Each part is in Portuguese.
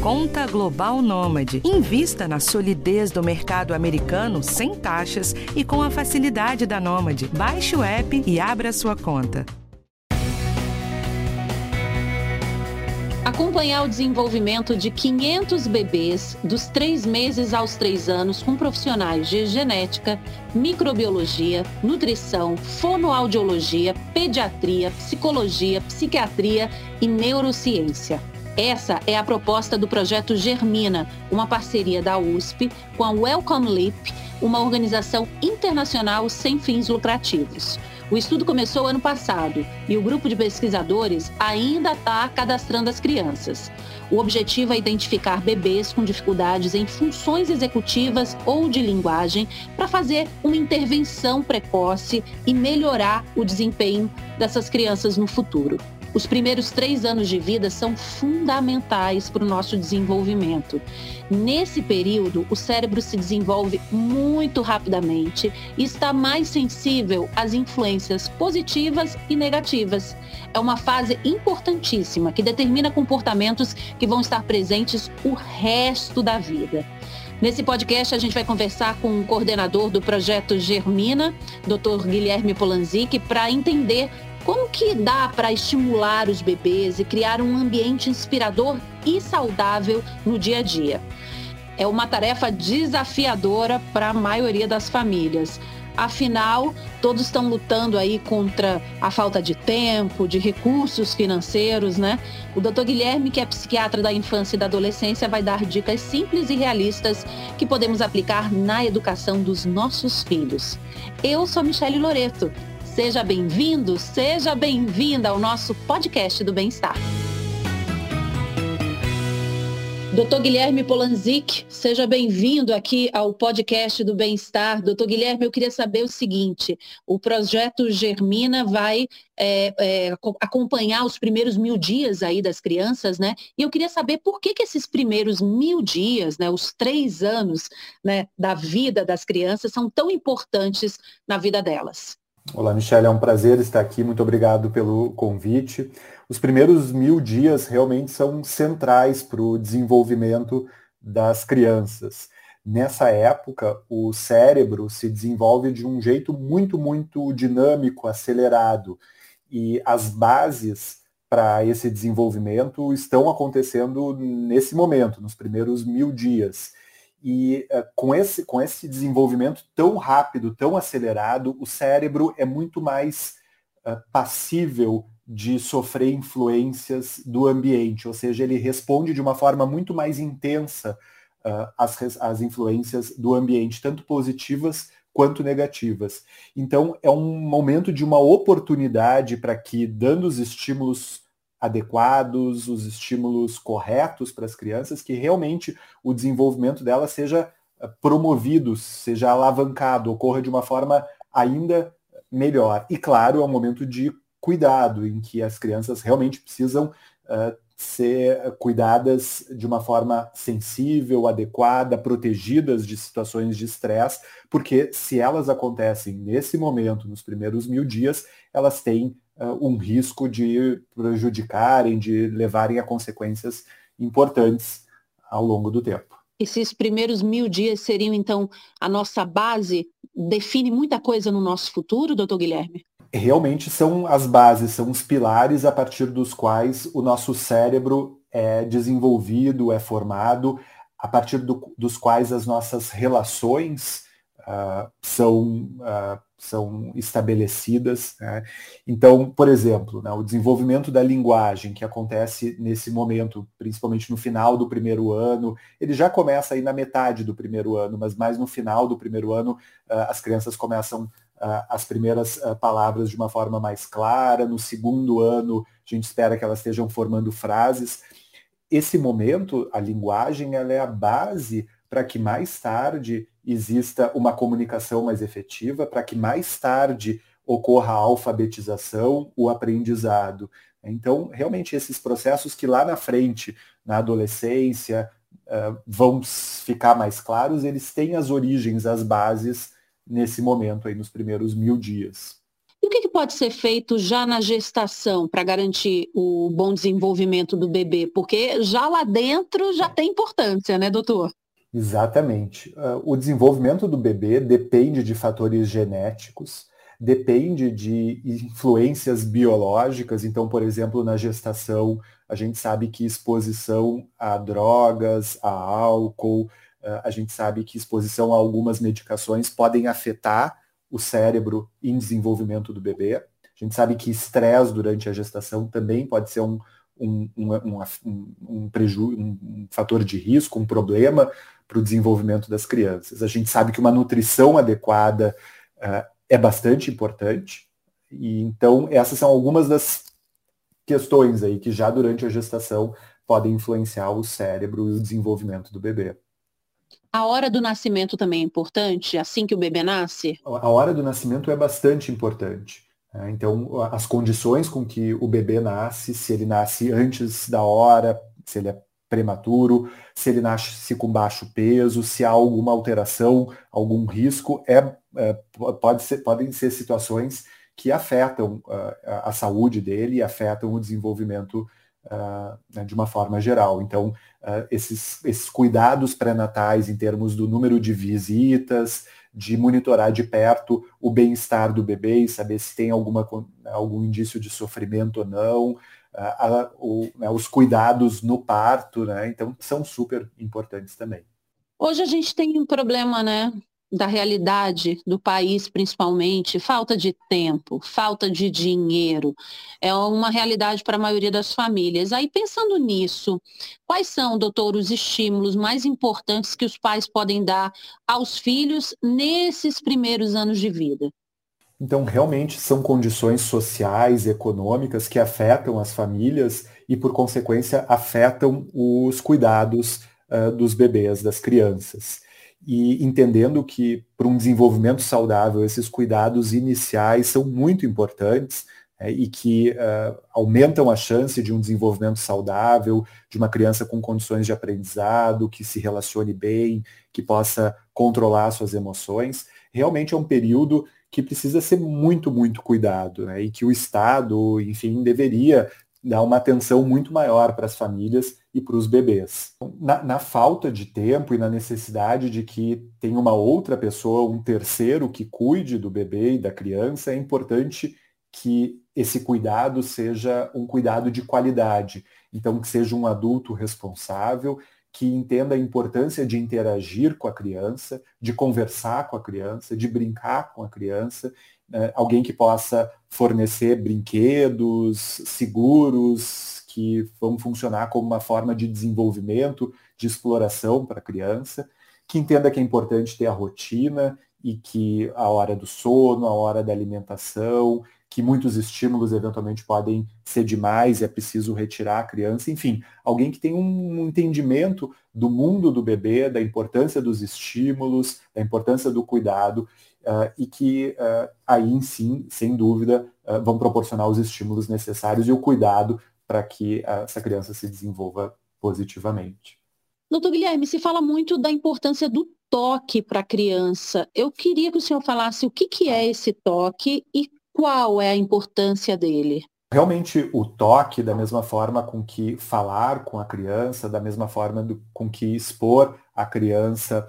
Conta Global Nômade. Invista na solidez do mercado americano sem taxas e com a facilidade da Nômade. Baixe o app e abra sua conta. Acompanhar o desenvolvimento de 500 bebês dos 3 meses aos 3 anos com profissionais de genética, microbiologia, nutrição, fonoaudiologia, pediatria, psicologia, psiquiatria e neurociência. Essa é a proposta do projeto Germina, uma parceria da USP com a Wellcome Leap, uma organização internacional sem fins lucrativos. O estudo começou ano passado e o grupo de pesquisadores ainda está cadastrando as crianças. O objetivo é identificar bebês com dificuldades em funções executivas ou de linguagem para fazer uma intervenção precoce e melhorar o desempenho dessas crianças no futuro. Os primeiros 3 anos de vida são fundamentais para o nosso desenvolvimento. Nesse período, o cérebro se desenvolve muito rapidamente e está mais sensível às influências positivas e negativas. É uma fase importantíssima que determina comportamentos que vão estar presentes o resto da vida. Nesse podcast, a gente vai conversar com o coordenador do projeto Germina, Dr. Guilherme Polanzik, para entender como que dá para estimular os bebês e criar um ambiente inspirador e saudável no dia a dia. É uma tarefa desafiadora para a maioria das famílias. Afinal, todos estão lutando aí contra a falta de tempo, de recursos financeiros, né? O Dr. Guilherme, que é psiquiatra da infância e da adolescência, vai dar dicas simples e realistas que podemos aplicar na educação dos nossos filhos. Eu sou Michele Loreto. Seja bem-vindo, seja bem-vinda ao nosso podcast do Bem-Estar. Dr. Guilherme Polanzik, seja bem-vindo aqui ao podcast do Bem-Estar. Dr. Guilherme, eu queria saber o seguinte, o projeto Germina vai acompanhar os primeiros 1000 dias aí das crianças, né? E eu queria saber por que esses primeiros 1000 dias, né, os 3 anos, né, da vida das crianças são tão importantes na vida delas. Olá, Michele, é um prazer estar aqui, muito obrigado pelo convite. Os primeiros 1000 dias realmente são centrais para o desenvolvimento das crianças. Nessa época, o cérebro se desenvolve de um jeito muito, muito dinâmico, acelerado, e as bases para esse desenvolvimento estão acontecendo nesse momento, nos primeiros 1000 dias. E com esse desenvolvimento tão rápido, tão acelerado, o cérebro é muito mais passível de sofrer influências do ambiente, ou seja, ele responde de uma forma muito mais intensa às influências do ambiente, tanto positivas quanto negativas. Então, é um momento de uma oportunidade para que, dando os estímulos adequados, os estímulos corretos para as crianças, que realmente o desenvolvimento delas seja promovido, seja alavancado, ocorra de uma forma ainda melhor. E, claro, é um momento de cuidado, em que as crianças realmente precisam ser cuidadas de uma forma sensível, adequada, protegidas de situações de estresse, porque se elas acontecem nesse momento, nos primeiros 1000 dias, elas têm um risco de prejudicarem, de levarem a consequências importantes ao longo do tempo. Esses primeiros 1000 dias seriam, então, a nossa base? Define muita coisa no nosso futuro, doutor Guilherme? Realmente são as bases, são os pilares a partir dos quais o nosso cérebro é desenvolvido, é formado, a partir dos quais as nossas relações são estabelecidas, né? Então, por exemplo, né, o desenvolvimento da linguagem que acontece nesse momento, principalmente no final do primeiro ano, ele já começa aí na metade do primeiro ano, mas mais no final do primeiro ano as crianças começam as primeiras palavras de uma forma mais clara. No segundo ano, a gente espera que elas estejam formando frases. Esse momento, a linguagem, ela é a base para que mais tarde exista uma comunicação mais efetiva, para que mais tarde ocorra a alfabetização, o aprendizado. Então, realmente, esses processos que lá na frente, na adolescência, vão ficar mais claros, eles têm as origens, as bases nesse momento, aí, nos primeiros 1000 dias. E o que pode ser feito já na gestação para garantir o bom desenvolvimento do bebê? Porque já lá dentro já tem importância, né, doutor? Exatamente. O desenvolvimento do bebê depende de fatores genéticos, depende de influências biológicas. Então, por exemplo, na gestação, a gente sabe que exposição a drogas, a álcool, a gente sabe que exposição a algumas medicações podem afetar o cérebro em desenvolvimento do bebê. A gente sabe que estresse durante a gestação também pode ser um fator de risco, um problema para o desenvolvimento das crianças. A gente sabe que uma nutrição adequada é bastante importante, e então essas são algumas das questões aí que já durante a gestação podem influenciar o cérebro e o desenvolvimento do bebê. A hora do nascimento também é importante, assim que o bebê nasce? A hora do nascimento é bastante importante. Então, as condições com que o bebê nasce, se ele nasce antes da hora, se ele é prematuro, se ele nasce com baixo peso, se há alguma alteração, algum risco, podem ser situações que afetam a saúde dele e afetam o desenvolvimento de uma forma geral. Então, esses cuidados pré-natais em termos do número de visitas, de monitorar de perto o bem-estar do bebê e saber se tem algum indício de sofrimento ou não, os cuidados no parto, né? Então, são super importantes também. Hoje a gente tem um problema, né, da realidade do país, principalmente, falta de tempo, falta de dinheiro. É uma realidade para a maioria das famílias. Aí, pensando nisso, quais são, doutor, os estímulos mais importantes que os pais podem dar aos filhos nesses primeiros anos de vida? Então, realmente são condições sociais, econômicas que afetam as famílias e, por consequência, afetam os cuidados dos bebês, das crianças. E entendendo que, para um desenvolvimento saudável, esses cuidados iniciais são muito importantes, e que aumentam a chance de um desenvolvimento saudável, de uma criança com condições de aprendizado, que se relacione bem, que possa controlar suas emoções. Realmente é um período que precisa ser muito, muito cuidado, né? E que o Estado, enfim, deveria dar uma atenção muito maior para as famílias e para os bebês. Na falta de tempo e na necessidade de que tenha uma outra pessoa, um terceiro que cuide do bebê e da criança, é importante que esse cuidado seja um cuidado de qualidade. Então, que seja um adulto responsável, que entenda a importância de interagir com a criança, de conversar com a criança, de brincar com a criança, alguém que possa fornecer brinquedos seguros, que vão funcionar como uma forma de desenvolvimento, de exploração para a criança, que entenda que é importante ter a rotina e que a hora do sono, a hora da alimentação, que muitos estímulos eventualmente podem ser demais e é preciso retirar a criança. Enfim, alguém que tenha um entendimento do mundo do bebê, da importância dos estímulos, da importância do cuidado, e que aí sim, sem dúvida, vão proporcionar os estímulos necessários e o cuidado para que essa criança se desenvolva positivamente. Doutor Guilherme, se fala muito da importância do toque para a criança. Eu queria que o senhor falasse o que é esse toque e qual é a importância dele. Realmente o toque, da mesma forma com que falar com a criança, da mesma forma com que expor a criança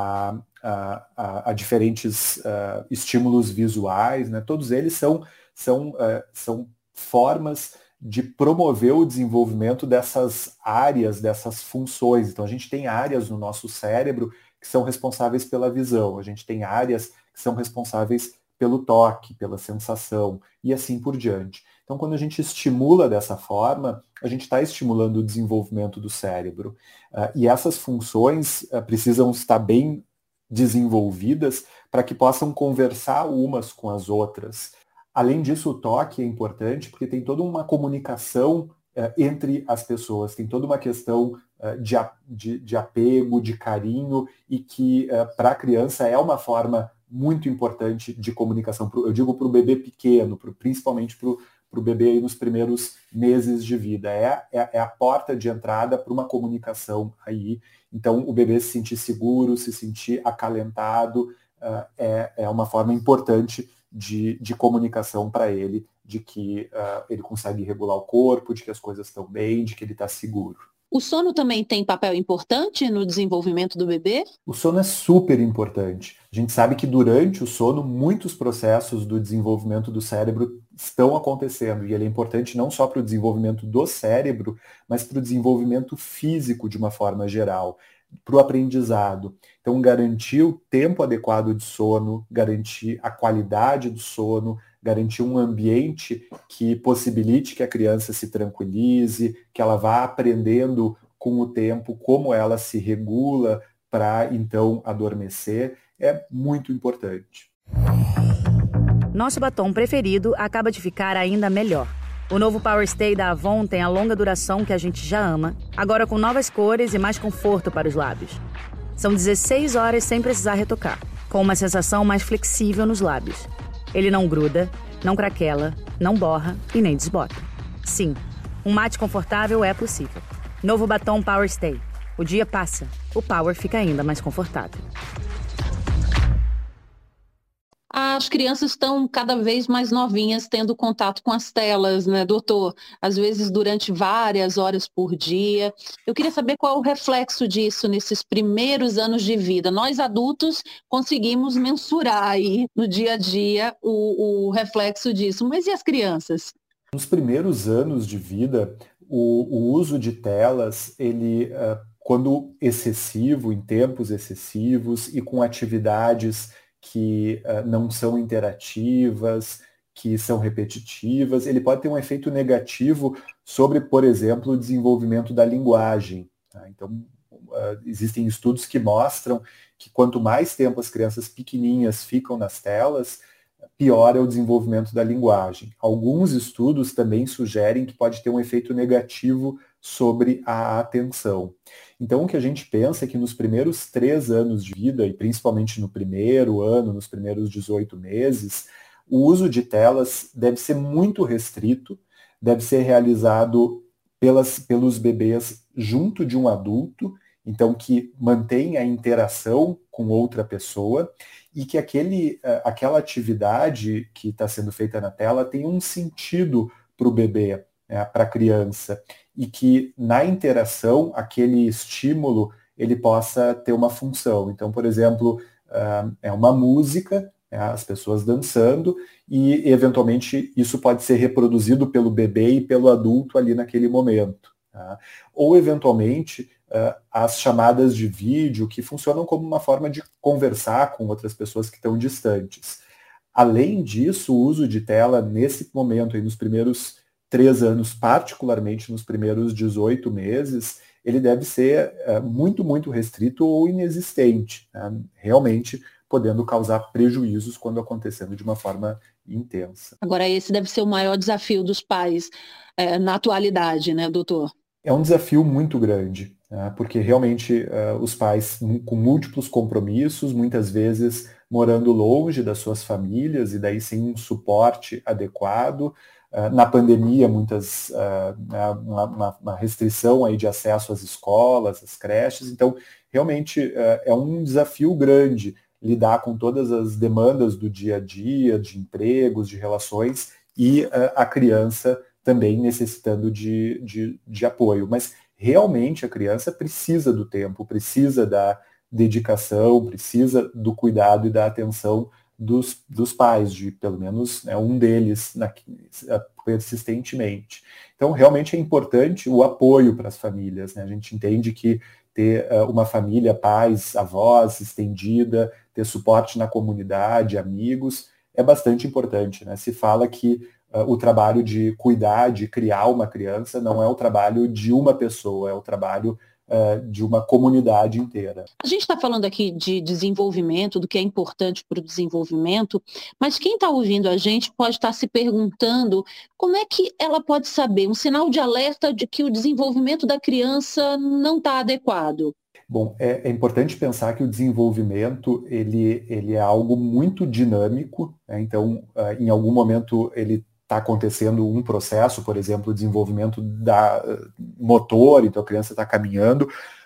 a diferentes estímulos visuais, né? Todos eles são formas de promover o desenvolvimento dessas áreas, dessas funções. Então a gente tem áreas no nosso cérebro que são responsáveis pela visão, a gente tem áreas que são responsáveis pelo toque, pela sensação e assim por diante. Então, quando a gente estimula dessa forma, a gente está estimulando o desenvolvimento do cérebro. E essas funções precisam estar bem desenvolvidas para que possam conversar umas com as outras. Além disso, o toque é importante porque tem toda uma comunicação entre as pessoas, tem toda uma questão de apego, de carinho, e que para a criança é uma forma muito importante de comunicação. Eu digo para o bebê pequeno, principalmente para o bebê aí nos primeiros meses de vida. É a porta de entrada para uma comunicação aí. Então, o bebê se sentir seguro, se sentir acalentado, é uma forma importante de comunicação para ele, de que ele consegue regular o corpo, de que as coisas estão bem, de que ele está seguro. O sono também tem papel importante no desenvolvimento do bebê? O sono é super importante. A gente sabe que durante o sono, muitos processos do desenvolvimento do cérebro estão acontecendo. E ele é importante não só para o desenvolvimento do cérebro, mas para o desenvolvimento físico de uma forma geral, para o aprendizado. Então, garantir o tempo adequado de sono, garantir a qualidade do sono, garantir um ambiente que possibilite que a criança se tranquilize, que ela vá aprendendo com o tempo como ela se regula para então adormecer, é muito importante. Nosso batom preferido acaba de ficar ainda melhor. O novo Power Stay da Avon tem a longa duração que a gente já ama, agora com novas cores e mais conforto para os lábios. São 16 horas sem precisar retocar, com uma sensação mais flexível nos lábios. Ele não gruda, não craquela, não borra e nem desbota. Sim, um mate confortável é possível. Novo batom Power Stay. O dia passa, o Power fica ainda mais confortável. As crianças estão cada vez mais novinhas tendo contato com as telas, né, doutor? Às vezes durante várias horas por dia. Eu queria saber qual é o reflexo disso nesses primeiros anos de vida. Nós adultos conseguimos mensurar aí no dia a dia o reflexo disso, mas e as crianças? Nos primeiros anos de vida, o uso de telas, ele, quando excessivo, em tempos excessivos e com atividades que não são interativas, que são repetitivas, ele pode ter um efeito negativo sobre, por exemplo, o desenvolvimento da linguagem. Tá? Então, existem estudos que mostram que quanto mais tempo as crianças pequenininhas ficam nas telas, pior é o desenvolvimento da linguagem. Alguns estudos também sugerem que pode ter um efeito negativo sobre a atenção. Então, o que a gente pensa é que nos primeiros 3 anos de vida, e principalmente no primeiro ano, nos primeiros 18 meses, o uso de telas deve ser muito restrito, deve ser realizado pelos bebês junto de um adulto, então que mantenha a interação com outra pessoa e que aquela atividade que está sendo feita na tela tenha um sentido para o bebê, para a criança, e que na interação aquele estímulo ele possa ter uma função. Então, por exemplo, é uma música, as pessoas dançando, e eventualmente isso pode ser reproduzido pelo bebê e pelo adulto ali naquele momento. Tá? Ou eventualmente as chamadas de vídeo, que funcionam como uma forma de conversar com outras pessoas que estão distantes. Além disso, o uso de tela nesse momento, aí, nos primeiros 3 anos, particularmente nos primeiros 18 meses, ele deve ser muito, muito restrito ou inexistente, né? Realmente podendo causar prejuízos quando acontecendo de uma forma intensa. Agora, esse deve ser o maior desafio dos pais na atualidade, né, doutor? É um desafio muito grande, né? Porque realmente os pais com múltiplos compromissos, muitas vezes morando longe das suas famílias e daí sem um suporte adequado. Na pandemia, uma restrição aí de acesso às escolas, às creches. Então, realmente é um desafio grande lidar com todas as demandas do dia a dia, de empregos, de relações, e a criança também necessitando de apoio. Mas realmente a criança precisa do tempo, precisa da dedicação, precisa do cuidado e da atenção dos pais, de pelo menos um deles persistentemente. Então, realmente é importante o apoio para as famílias, né? A gente entende que ter uma família, pais, avós estendida, ter suporte na comunidade, amigos, é bastante importante, né? Se fala que o trabalho de cuidar, de criar uma criança, não é o trabalho de uma pessoa, é o trabalho de uma comunidade inteira. A gente está falando aqui de desenvolvimento, do que é importante para o desenvolvimento, mas quem está ouvindo a gente pode estar se perguntando como é que ela pode saber um sinal de alerta de que o desenvolvimento da criança não está adequado? Bom, é importante pensar que o desenvolvimento ele é algo muito dinâmico, né? Então, em algum momento ele está acontecendo um processo, por exemplo, o desenvolvimento da motor, então a criança está caminhando,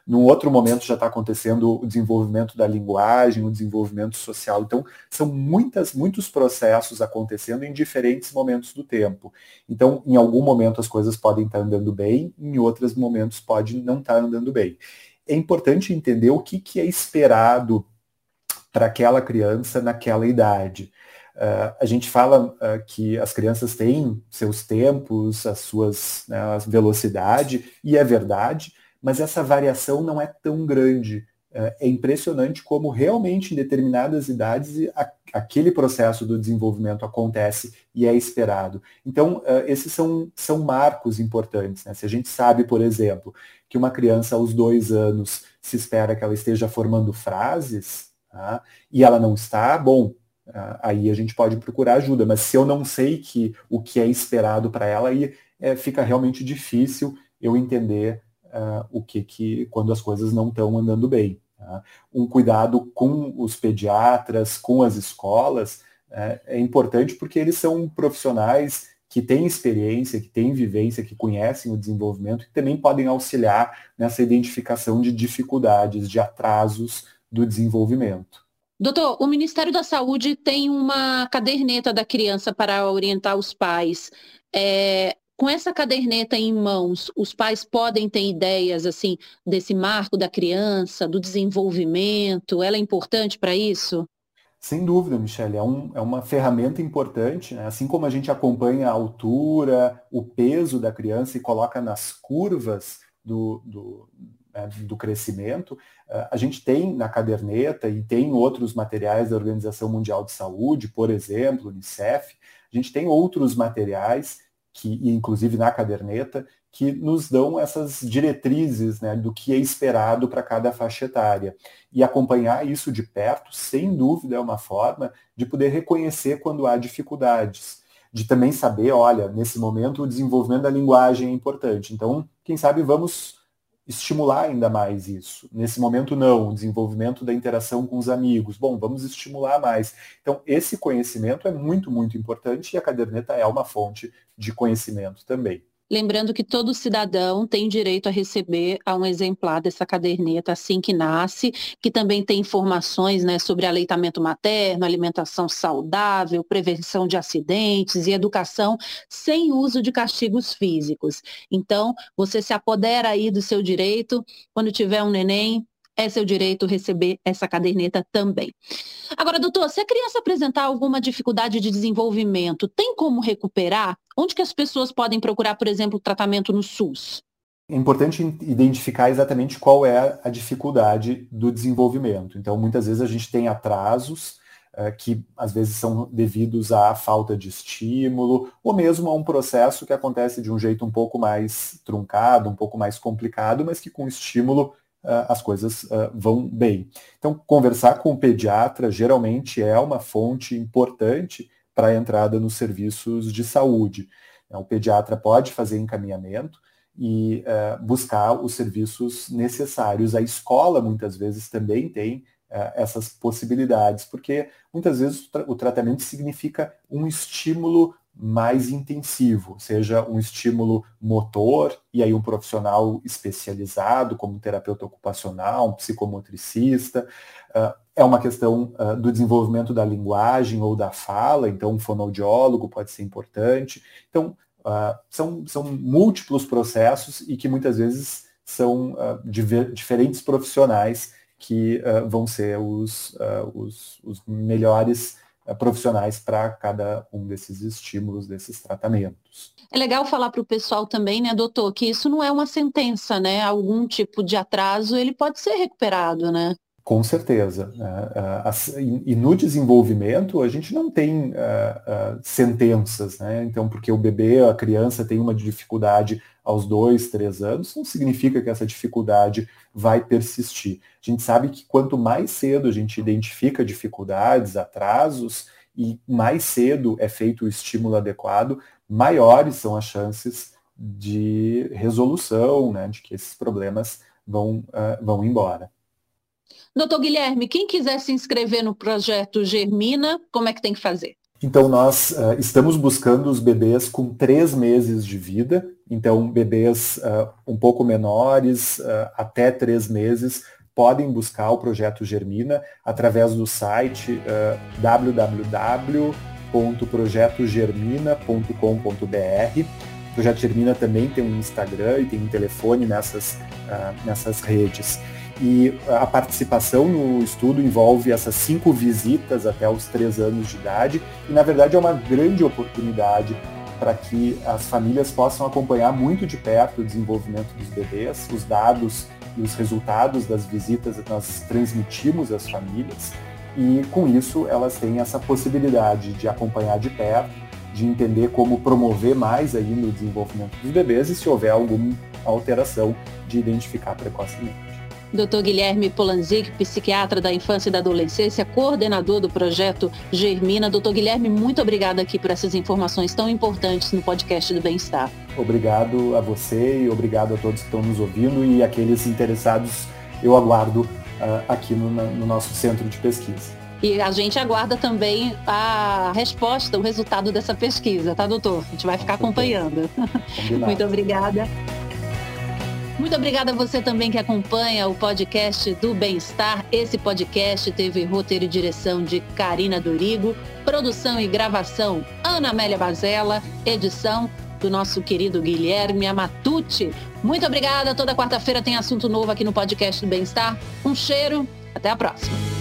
num outro momento já está acontecendo o desenvolvimento da linguagem, o desenvolvimento social. Então, são muitos processos acontecendo em diferentes momentos do tempo. Então, em algum momento as coisas podem estar andando bem, em outros momentos pode não estar andando bem. É importante entender o que é esperado para aquela criança naquela idade. A gente fala que as crianças têm seus tempos, as suas a velocidade, e é verdade, mas essa variação não é tão grande. É impressionante como realmente em determinadas idades aquele processo do desenvolvimento acontece e é esperado. Então, esses são marcos importantes, né? Se a gente sabe, por exemplo, que uma criança aos 2 anos se espera que ela esteja formando frases, tá? E ela não está, bom, aí a gente pode procurar ajuda, mas se eu não sei o que é esperado para ela, aí fica realmente difícil eu entender quando as coisas não estão andando bem. Tá? Um cuidado com os pediatras, com as escolas, é importante porque eles são profissionais que têm experiência, que têm vivência, que conhecem o desenvolvimento e também podem auxiliar nessa identificação de dificuldades, de atrasos do desenvolvimento. Doutor, o Ministério da Saúde tem uma caderneta da criança para orientar os pais. Com essa caderneta em mãos, os pais podem ter ideias assim desse marco da criança, do desenvolvimento? Ela é importante para isso? Sem dúvida, Michele, é uma ferramenta importante, né? Assim como a gente acompanha a altura, o peso da criança e coloca nas curvas do crescimento, a gente tem na caderneta e tem outros materiais da Organização Mundial de Saúde, por exemplo, Unicef, a gente tem outros materiais, inclusive na caderneta, que nos dão essas diretrizes, né, do que é esperado para cada faixa etária. E acompanhar isso de perto, sem dúvida, é uma forma de poder reconhecer quando há dificuldades. De também saber, olha, nesse momento o desenvolvimento da linguagem é importante. Então, quem sabe vamos estimular ainda mais isso. Nesse momento, não. O desenvolvimento da interação com os amigos. Bom, vamos estimular mais. Então, esse conhecimento é muito, muito importante e a caderneta é uma fonte de conhecimento também. Lembrando que todo cidadão tem direito a receber um exemplar dessa caderneta assim que nasce, que também tem informações, né, sobre aleitamento materno, alimentação saudável, prevenção de acidentes e educação sem uso de castigos físicos. Então, você se apodera aí do seu direito, quando tiver um neném, é seu direito receber essa caderneta também. Agora, doutor, se a criança apresentar alguma dificuldade de desenvolvimento, tem como recuperar? Onde que as pessoas podem procurar, por exemplo, tratamento no SUS? É importante identificar exatamente qual é a dificuldade do desenvolvimento. Então, muitas vezes a gente tem atrasos que às vezes são devidos à falta de estímulo ou mesmo a um processo que acontece de um jeito um pouco mais truncado, um pouco mais complicado, mas que com estímulo as coisas vão bem. Então, conversar com o pediatra geralmente é uma fonte importante para a entrada nos serviços de saúde. O pediatra pode fazer encaminhamento e buscar os serviços necessários. A escola, muitas vezes, também tem essas possibilidades, porque muitas vezes o tratamento significa um estímulo mais intensivo, seja um estímulo motor, e aí um profissional especializado, como um terapeuta ocupacional, um psicomotricista, é uma questão do desenvolvimento da linguagem ou da fala, então um fonoaudiólogo pode ser importante. Então, são múltiplos processos e que muitas vezes são diferentes profissionais que vão ser os melhores profissionais para cada um desses estímulos, desses tratamentos. É legal falar para o pessoal também, né, doutor, que isso não é uma sentença, né? Algum tipo de atraso, ele pode ser recuperado, né? Com certeza. E no desenvolvimento, a gente não tem sentenças, né? Então, porque o bebê, a criança tem uma dificuldade aos 2, 3 anos, não significa que essa dificuldade vai persistir. A gente sabe que quanto mais cedo a gente identifica dificuldades, atrasos, e mais cedo é feito o estímulo adequado, maiores são as chances de resolução, né? De que esses problemas vão embora. Doutor Guilherme, quem quiser se inscrever no projeto Germina, como é que tem que fazer? Então, nós estamos buscando os bebês com 3 meses de vida, então bebês um pouco menores, até 3 meses, podem buscar o Projeto Germina através do site www.projetogermina.com.br. O Projeto Germina também tem um Instagram e tem um telefone nessas redes. E a participação no estudo envolve essas 5 visitas até os 3 anos de idade e, na verdade, é uma grande oportunidade para que as famílias possam acompanhar muito de perto o desenvolvimento dos bebês. Os dados e os resultados das visitas nós transmitimos às famílias e, com isso, elas têm essa possibilidade de acompanhar de perto, de entender como promover mais ainda o desenvolvimento dos bebês e, se houver alguma alteração, de identificar precocemente. Dr. Guilherme Polanzik, psiquiatra da infância e da adolescência, coordenador do Projeto Germina. Dr. Guilherme, muito obrigada aqui por essas informações tão importantes no podcast do Bem-Estar. Obrigado a você e obrigado a todos que estão nos ouvindo e aqueles interessados, eu aguardo aqui no nosso centro de pesquisa. E a gente aguarda também a resposta, o resultado dessa pesquisa, tá, doutor? A gente vai ficar acompanhando. Combinado. Muito obrigada. Muito obrigada a você também que acompanha o podcast do Bem-Estar. Esse podcast teve roteiro e direção de Karina Dorigo, produção e gravação Ana Amélia Bazella, edição do nosso querido Guilherme Amatucci. Muito obrigada. Toda quarta-feira tem assunto novo aqui no podcast do Bem-Estar. Um cheiro. Até a próxima.